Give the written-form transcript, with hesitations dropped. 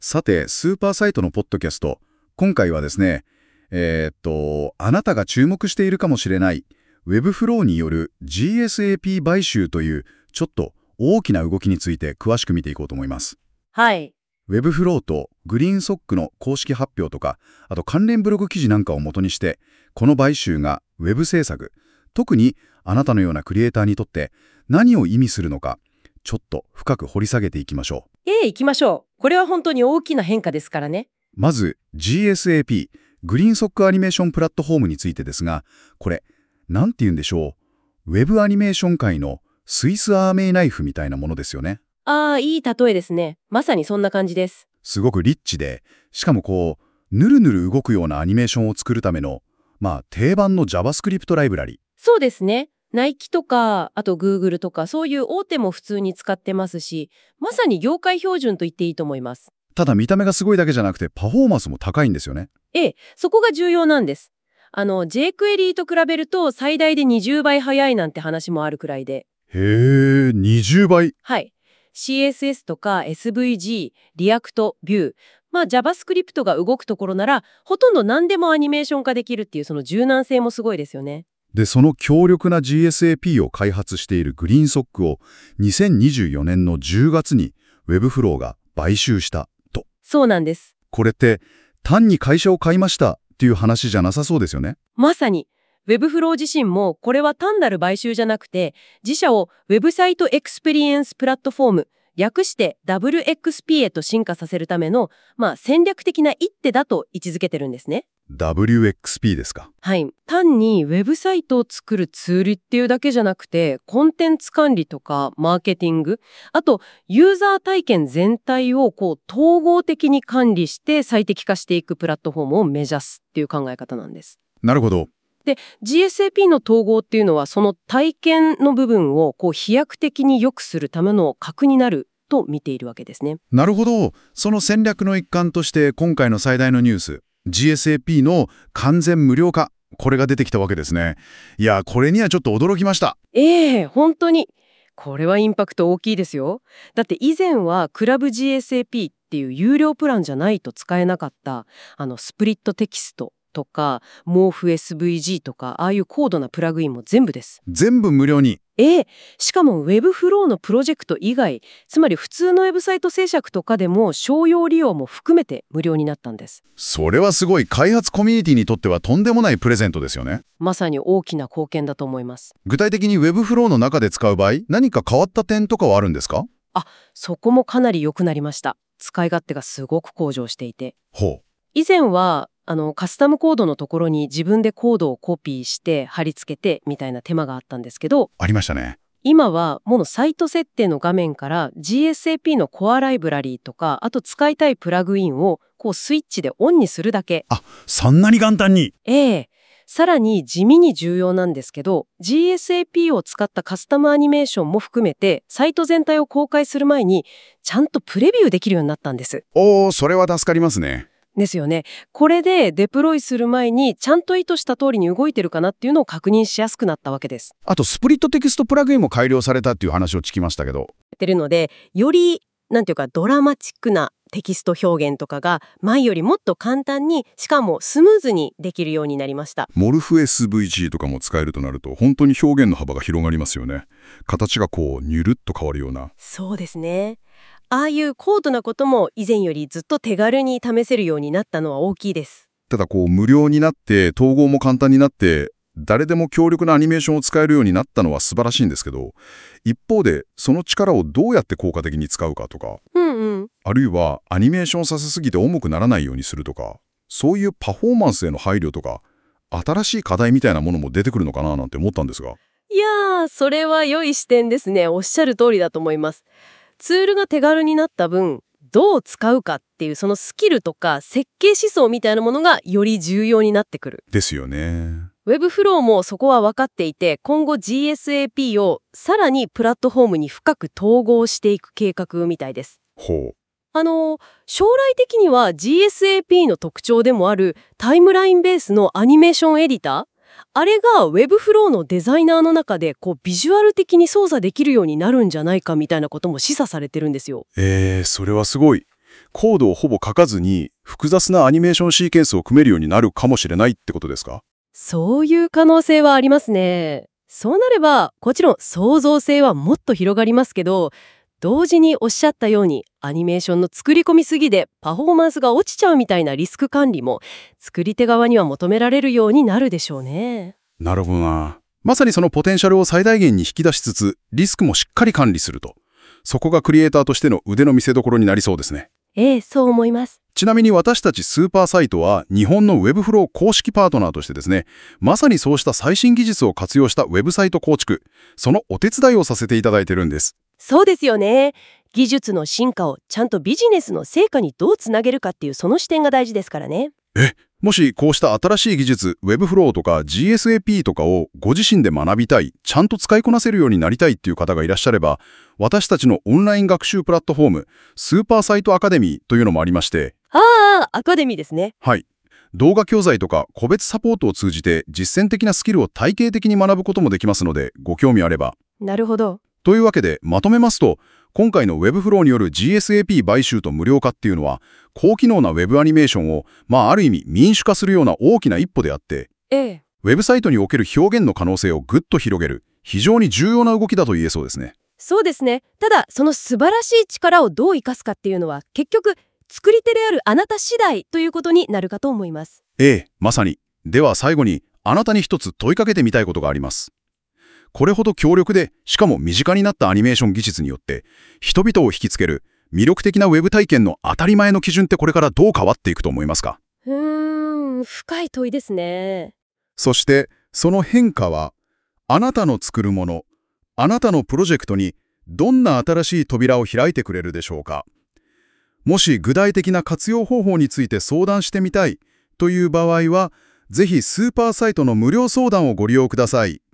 さて、スーパーサイトのポッドキャスト、今回はですね、あなたが注目しているかもしれない Webflow による GSAP 買収というちょっと大きな動きについて詳しく見ていこうと思います。 はい。 Webflow とグリーンソックの公式発表とか、あと関連ブログ記事なんかを元にして、この買収が Web 制作、特にあなたのようなクリエイターにとって何を意味するのか、ちょっと深く掘り下げていきましょう。 行きましょう。これは本当に大きな変化ですからね。 まず GSAP、グリーンソックアニメーションプラットフォームについてですが、これ、なんて言うんでしょう。ウェブアニメーション界のスイスアーメイナイフみたいなものですよね。 いい例えですね。まさにそんな感じです。 すごくリッチで、しかもぬるぬる動くようなアニメーションを作るための、定番の JavaScript ライブラリ。 そうですね。ナイキとか、あと Google とか、そういう大手も普通に使ってますし、まさに業界標準と言っていいと思います。 ただ見た目がすごいだけじゃなくて、パフォーマンスも高いんですよね。 そこが重要なんです。jQuery と比べると最大で20倍速いなんて話もあるくらいで。 へー、20倍。 はい。CSS とか SVG、React、Vue、JavaScript が動くところなら、ほとんど何でもアニメーション化できるっていうその柔軟性もすごいですよね。 で、その強力な GSAP を開発しているグリーンソックを2024年の10月に Webflow が買収したと。 そうなんです。 これって単に会社を買いましたっていう話じゃなさそうですよね。 まさに、Webflow 自身もこれは単なる買収じゃなくて、自社をウェブサイトエクスペリエンスプラットフォーム、略して WXP へと進化させるための、戦略的な一手だと位置づけてるんですね。 WXP ですか。 はい。単にウェブサイトを作るツールっていうだけじゃなくて、コンテンツ管理とかマーケティング、あとユーザー体験全体を統合的に管理して最適化していくプラットフォームを目指すっていう考え方なんです。 なるほど。 で、GSAP の統合っていうのはその体験の部分を飛躍的に良くするための核になると見ているわけですね。 なるほど。その戦略の一環として今回の最大のニュース、GSAP の完全無料化、これが出てきたわけですね。いや、これにはちょっと驚きました。 本当に。これはインパクト大きいですよ。だって以前はクラブ GSAP っていう有料プランじゃないと使えなかったスプリットテキストとかモーフ SVG とかああいう高度なプラグインも全部です。 全部無料に。 しかも Webflow のプロジェクト以外、つまり普通のウェブサイト制作とかでも商用利用も含めて無料になったんです。 それはすごい。開発コミュニティにとってはとんでもないプレゼントですよね。 まさに大きな貢献だと思います。 具体的に Webflow の中で使う場合、何か変わった点とかはあるんですか？ そこもかなり良くなりました。使い勝手がすごく向上していて。 ほう。 以前はカスタムコードのところに自分でコードをコピーして貼り付けてみたいな手間があったんですけど、 ありましたね。 今はもうサイト設定の画面から GSAP のコアライブラリーとか、あと使いたいプラグインをスイッチでオンにするだけ。 そんなに簡単に。 さらに地味に重要なんですけど、GSAP を使ったカスタムアニメーションも含めて、サイト全体を公開する前に、ちゃんとプレビューできるようになったんです。 それは助かりますね。 ですよね。これでデプロイする前に、ちゃんと意図した通りに動いてるかなっていうのを確認しやすくなったわけです。 あと、スプリットテキストプラグインも改良されたっていう話を聞きましたけど。 てるので、より、ドラマチックなテキスト表現とかが前よりもっと簡単に、しかもスムーズにできるようになりました。 モルフ SVG とかも使えるとなると、本当に表現の幅が広がりますよね。形がニュルっと変わるような。 そうですね。ああいう高度なことも以前よりずっと手軽に試せるようになったのは大きいです。 ただ無料になって、統合も簡単になって、誰でも強力なアニメーションを使えるようになったのは素晴らしいんですけど、一方でその力をどうやって効果的に使うかとか、あるいはアニメーションさせすぎて重くならないようにするとか、そういうパフォーマンスへの配慮とか、新しい課題みたいなものも出てくるのかななんて思ったんですが。 いやー、それは良い視点ですね。おっしゃる通りだと思います。ツールが手軽になった分、どう使うかっていうそのスキルとか設計思想みたいなものがより重要になってくる。 ですよね。 Webflow もそこは分かっていて、今後 GSAP をさらにプラットフォームに深く統合していく計画みたいです。 ほう。 将来的には GSAP の特徴でもあるタイムラインベースのアニメーションエディター、あれが Webflow のデザイナーの中でビジュアル的に操作できるようになるんじゃないかみたいなことも示唆されてるんですよ。 それはすごい。 コードをほぼ書かずに複雑なアニメーションシーケンスを組めるようになるかもしれないってことですか？ そういう可能性はありますね。そうなれば、もちろん創造性はもっと広がりますけど、同時におっしゃったようにアニメーションの作り込みすぎでパフォーマンスが落ちちゃうみたいなリスク管理も作り手側には求められるようになるでしょうね。 なるほどな。まさにそのポテンシャルを最大限に引き出しつつ、リスクもしっかり管理すると。そこがクリエイターとしての腕の見せ所になりそうですね。 ええ、そう思います。 ちなみに私たちスーパーサイトは日本の Webflow 公式パートナーとしてですね、まさにそうした最新技術を活用したウェブサイト構築、そのお手伝いをさせていただいてるんです。 そうですよね。技術の進化をちゃんとビジネスの成果にどうつなげるかっていうその視点が大事ですからね。 もしこうした新しい技術、Webflow とか GSAP とかをご自身で学びたい、ちゃんと使いこなせるようになりたいっていう方がいらっしゃれば、私たちのオンライン学習プラットフォーム、スーパーサイトアカデミーというのもありまして、 ああ、アカデミーですね。 はい。動画教材とか個別サポートを通じて実践的なスキルを体系的に学ぶこともできますので、ご興味あれば。 なるほど。 というわけで、まとめますと、今回の Webflow による GSAP 買収と無料化っていうのは、高機能な Web アニメーションを、ある意味民主化するような大きな一歩であって、 ええ。 ウェブサイトにおける表現の可能性をぐっと広げる、非常に重要な動きだと言えそうですね。 そうですね。ただ、その素晴らしい力をどう生かすかっていうのは、結局、作り手であるあなた次第ということになるかと思います。 まさに。では最後に、あなたに一つ問いかけてみたいことがあります。これほど強力で、しかも身近になったアニメーション技術によって、人々を引きつける魅力的なウェブ体験の当たり前の基準ってこれからどう変わっていくと思いますか？ 深い問いですね。 そして、その変化は、あなたの作るもの、あなたのプロジェクトにどんな新しい扉を開いてくれるでしょうか？もし具体的な活用方法について相談してみたいという場合は、ぜひスーパーサイトの無料相談をご利用ください。